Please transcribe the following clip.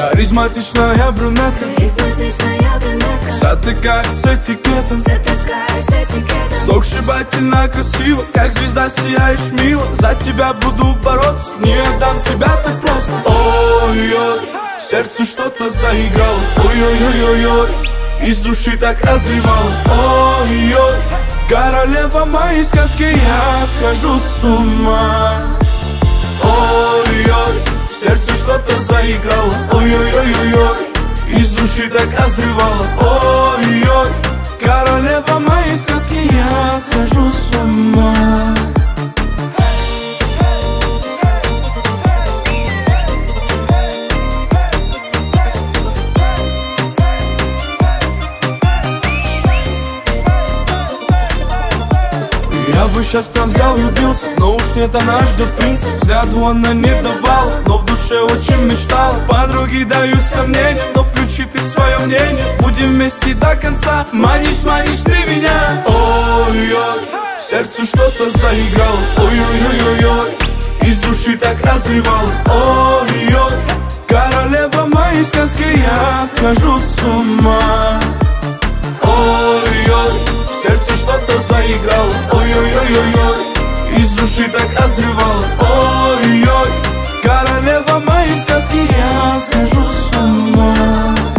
Харизматичная брюнетка, вся такая с этикетом, сногсшибательно красиво, как звезда сияешь мило. За тебя буду бороться, не отдам тебя так просто. Ой-ой, в сердце что-то заиграло. Ой-ой-ой-ой, из души так разрывало. Ой-ой, королева моей сказки, я схожу с ума. Ой-ой, в сердце что-то заиграло. Ой-ой-ой-ой, из души так разрывало. Ой-ой, королева моей сказки, я схожу с ума. Я бы сейчас прям взял, влюбился, но уж нет, она ждет принца. Взгляду она не давала, но в душе очень мечтала. Подруги дают сомнения, но включи ты свое мнение. Будем вместе до конца, манишь, манишь ты меня. Ой-ой, в сердце что-то заиграло. Ой-ой-ой-ой, из души так разрывало. Ой-ой, королева моей сказки, я схожу с ума. Ой-ой, в сердце что-то заиграло. Ой-ой-ой-ой, из души так разрывало. Ой-ой, королева моей сказки, я схожу с ума.